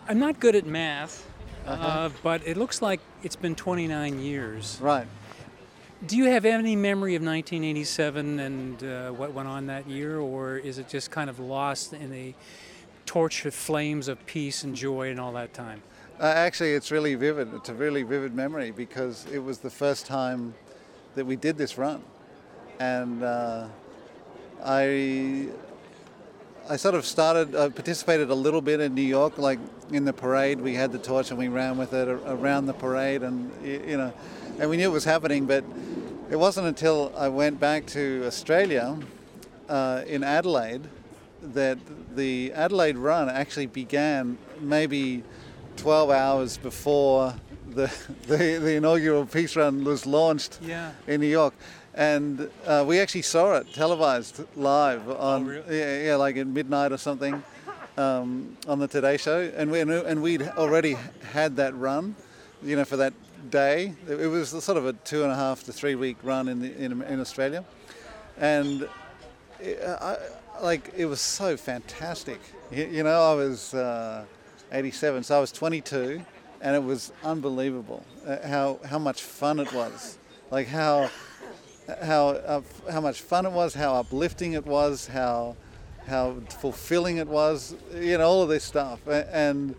I'm not good at math, but it looks like it's been 29 years. Right. Do you have any memory of 1987 and what went on that year, or is it just kind of lost in the tortured flames of peace and joy and all that time? Actually, it's really vivid. It's a really vivid memory because it was the first time that we did this run. And I sort of participated a little bit in New York, like in the parade. We had the torch and we ran with it around the parade, and and we knew it was happening. But it wasn't until I went back to Australia in Adelaide that the Adelaide run actually began maybe 12 hours before the inaugural peace run was launched in New York. And we actually saw it televised live on, really? like at midnight or something, on the Today Show. And we'd already had that run, for that day. It was sort of a 2.5 to 3 week run in Australia, and it was so fantastic. I was 87, so I was 22, and it was unbelievable how much fun it was. Like how much fun it was, how uplifting it was, how fulfilling it was, all of this stuff, and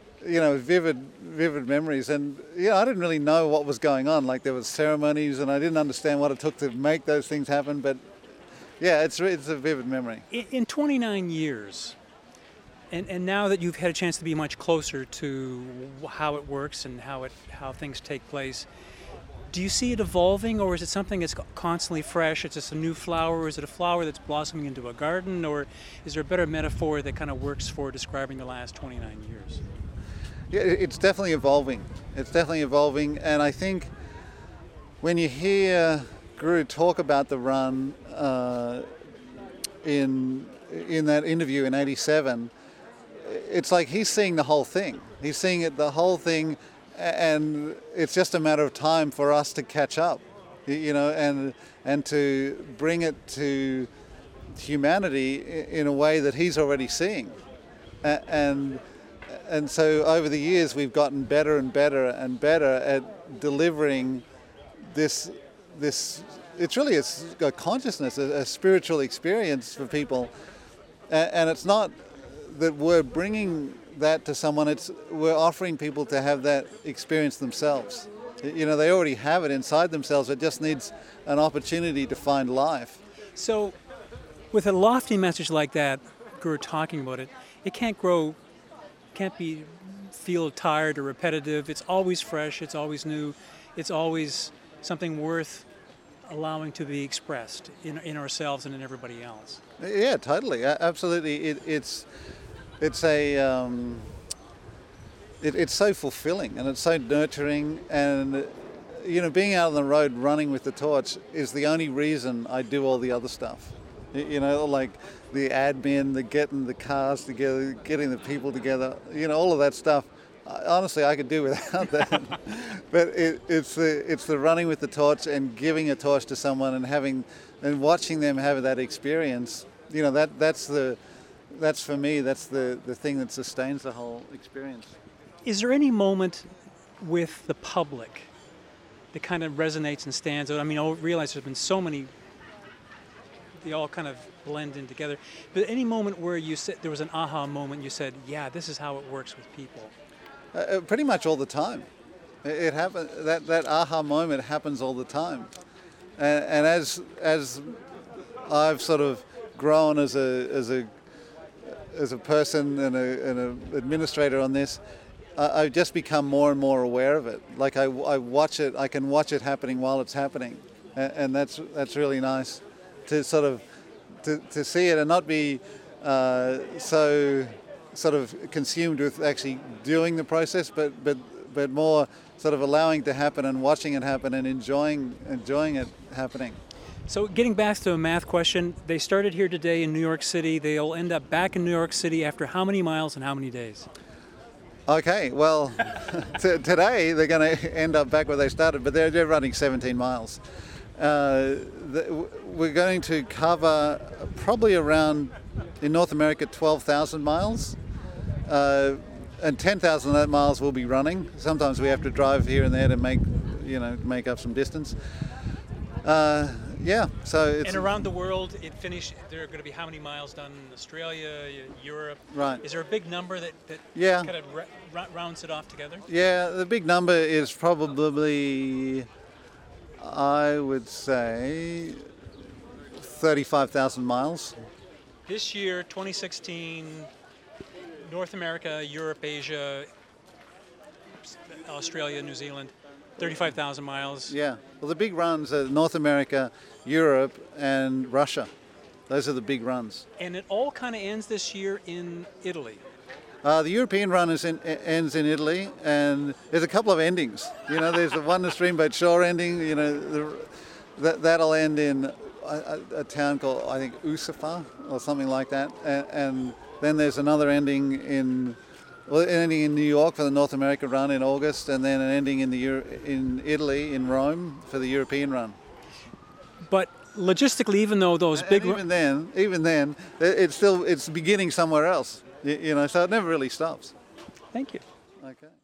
vivid memories. And I didn't really know what was going on. Like, there was ceremonies, and I didn't understand what it took to make those things happen. But yeah, it's a vivid memory. In 29 years, and now that you've had a chance to be much closer to how it works and how things take place, do you see it evolving, or is it something that's constantly fresh? It's just a new flower, or is it a flower that's blossoming into a garden, or is there a better metaphor that kind of works for describing the last 29 years? Yeah, it's definitely evolving. And I think when you hear Guru talk about the run in that interview in '87, it's like he's seeing the whole thing. He's seeing the whole thing. And it's just a matter of time for us to catch up, and to bring it to humanity in a way that he's already seeing. And so over the years we've gotten better and better and better at delivering this. It's really a consciousness, a spiritual experience for people, and it's not that we're bringing that to someone, we're offering people to have that experience themselves. They already have it inside themselves. It just needs an opportunity to find life. So with a lofty message like that, Guru talking about it, it can't feel tired or repetitive. It's always fresh, it's always new, it's always something worth allowing to be expressed in ourselves and in everybody else. Yeah, totally, absolutely. It's so fulfilling, and it's so nurturing, and being out on the road running with the torch is the only reason I do all the other stuff. Like the admin, the getting the cars together, getting the people together, all of that stuff. Honestly, I could do without that. But it's the running with the torch and giving a torch to someone and watching them have that experience. That's for me, that's the thing that sustains the whole experience. Is there any moment with the public that kind of resonates and stands out? I mean, I realize there's been so many, they all kind of blend in together. But any moment where you said, there was an aha moment, you said, yeah, this is how it works with people? Pretty much all the time. It happens, that aha moment happens all the time. And as I've sort of grown as a person and an administrator on this, I've just become more and more aware of it. Like I watch it, I can watch it happening while it's happening, and that's really nice to sort of to see it and not be so sort of consumed with actually doing the process, but more sort of allowing it to happen and watching it happen and enjoying it happening. So getting back to a math question, they started here today in New York City. They'll end up back in New York City after how many miles and how many days? Okay, well, today they're going to end up back where they started, but they're running 17 miles. We're going to cover probably around, in North America, 12,000 miles. and 10,000 of that miles will be running. Sometimes we have to drive here and there to make up some distance. Yeah, so it's... And around the world, there are going to be how many miles done in Australia, Europe? Right. Is there a big number that Yeah. kind of rounds it off together? Yeah, the big number is probably, I would say, 35,000 miles. This year, 2016, North America, Europe, Asia, Australia, New Zealand, 35,000 miles. Yeah. Well, the big runs are North America, Europe, and Russia. Those are the big runs. And it all kind of ends this year in Italy. The European run ends in Italy, and there's a couple of endings. There's the one, the Streamboat Shore ending. That'll end in a town called, I think, Usafa or something like that. And then there's another ending ending in New York for the North America run in August, and then an ending in Italy, in Rome, for the European run. But logistically, even though those big... Even then, it's beginning somewhere else. So it never really stops. Thank you. Okay.